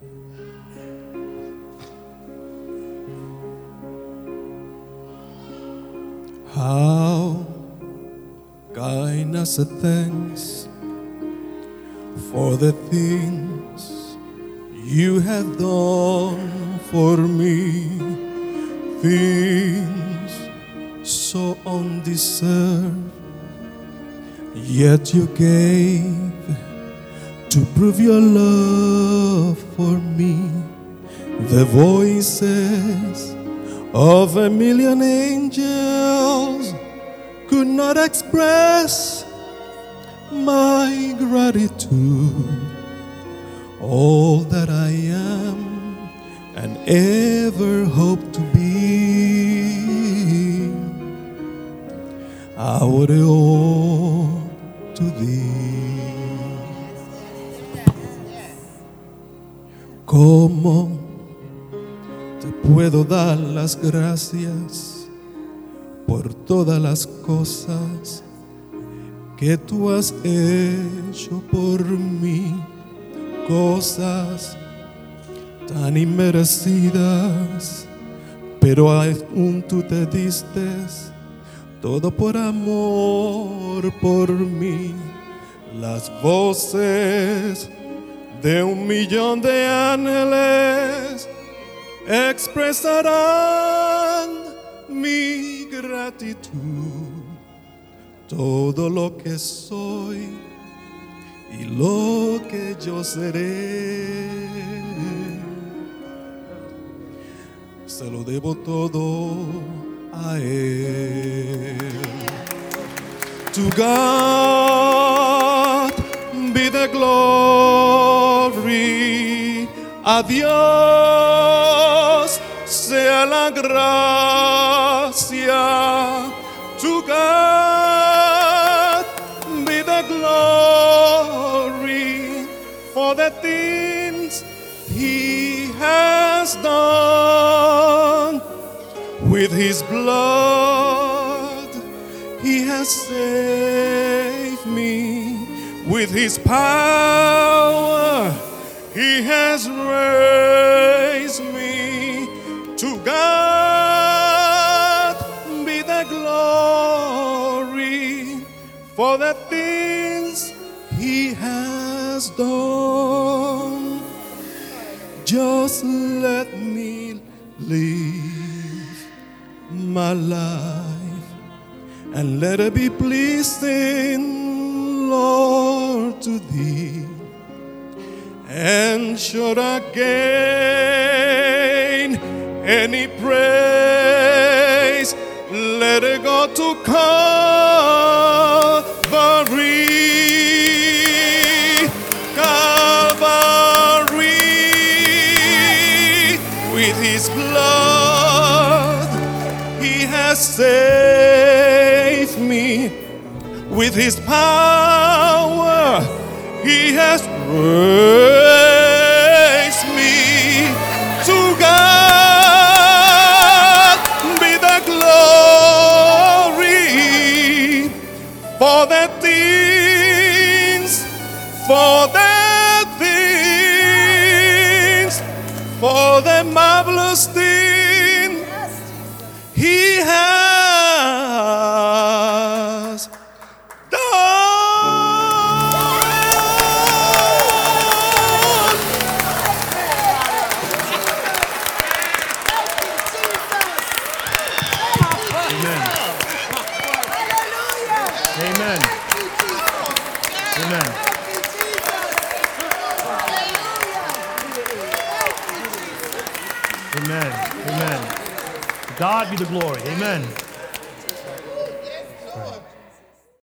How kind us thanks for the things you have done for me, things so undeserved, yet you gave to prove your love for me. The voices of a million angels could not express my gratitude. All that I am and ever hope to be, I would owe to thee. ¿Cómo te puedo dar las gracias por todas las cosas que tú has hecho por mí? Cosas tan inmerecidas, pero aún tú te diste todo por amor por mí. Las voces de 1,000,000 de ángeles expresarán mi gratitud. Todo lo que soy y lo que yo seré, se lo debo todo a Él. To God be the glory. A Dios sea la gracia. To God be the glory for the things He has done. With His blood He has saved me. With His power He has raised me. To God be the glory for the things He has done. Just let me live my life and let it be pleasing, Lord, to Thee. And should I gain any praise, let it go to Calvary. Calvary. With His blood He has saved me. With His power He has raised me. To God be the glory for the things, for the marvelous things He has Amen. Amen. Amen. Amen. To God be the glory. Amen. Right.